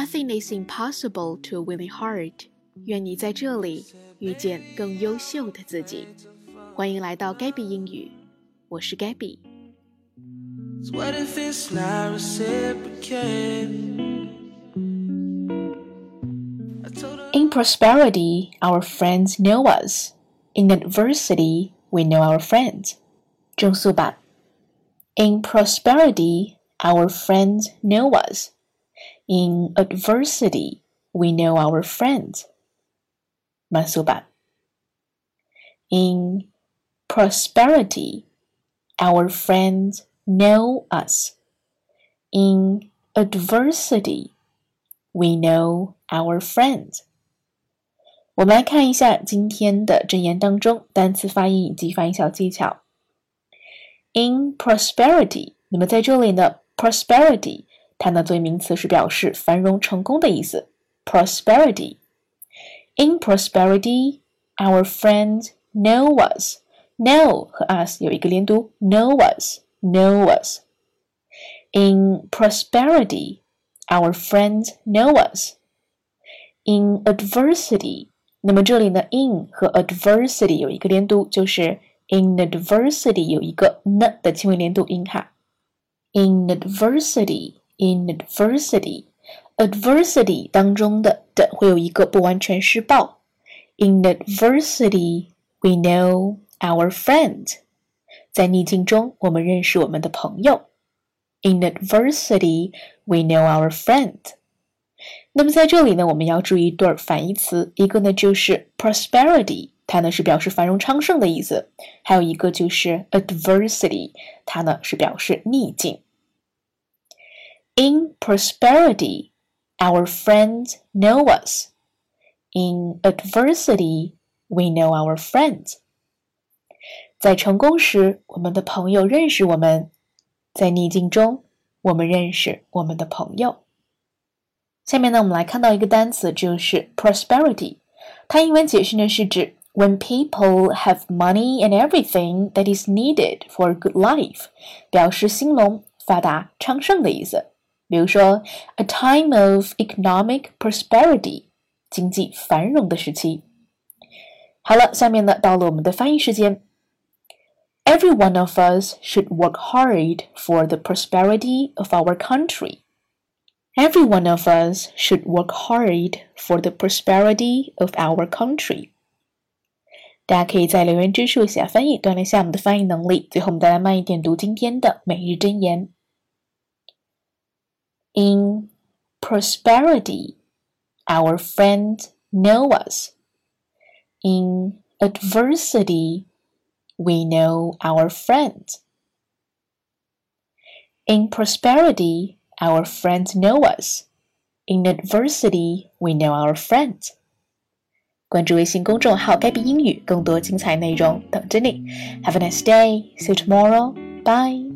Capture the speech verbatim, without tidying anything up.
Nothing is impossible to a willing heart. 愿你在这里遇见更优秀的自己。欢迎来到 Gabby 英语，我是 Gabby。 So what if it's not reciprocated? In prosperity, our friends know us. In adversity, we know our friends. 正速版 In prosperity, our friends know us. In adversity, we know our friends. 慢速版 In prosperity, our friends know us. In adversity, we know our friends. 我们来看一下今天的箴言当中单词发音以及发音小技巧。In prosperity， 那么在这里呢 prosperity 它呢作为名词是表示繁荣成功的意思 prosperity。 In prosperity, our friends know us. Know 和 us 有一个连读 know us, know us. In prosperity, our friends know us. In adversity, 那么这里呢 in 和 adversity 有一个连读，就是 in adversity 有一个 n 的轻微连读音哈。In adversity, in adversity, adversity 当中的的会有一个不完全施暴。In adversity, we know our friend. 在逆境中，我们认识我们的朋友。In adversity, we know our friend. 那么在这里呢，我们要注意一对反义词，一个呢就是 prosperity， 它呢是表示繁荣昌盛的意思，还有一个就是 adversity， 它呢是表示逆境。In prosperity, our friends know us. In adversity, we know our friends. 在成功时，我们的朋友认识我们；在逆境中，我们认识我们的朋友。下面呢，我们来看到一个单词，就是 prosperity。它英文解释呢是指 when people have money and everything that is needed for a good life， 表示兴隆、发达、昌盛的意思。比如说 a time of economic prosperity， 经济繁荣的时期。好了，下面呢到了我们的翻译时间。Every one of us should work hard for the prosperity of our country.Every one of us should work hard for the prosperity of our country. 大家可以在留言之处写翻译，锻炼一下我们的翻译能力。最后我们再来慢一点读今天的每日箴言。In prosperity, our friends know us. In adversity, we know our friends. In prosperity,Our friends know us. In adversity, we know our friends. 关注微信公众号 Gabby 英语，更多精彩内容等着你。Have a nice day. See you tomorrow. Bye.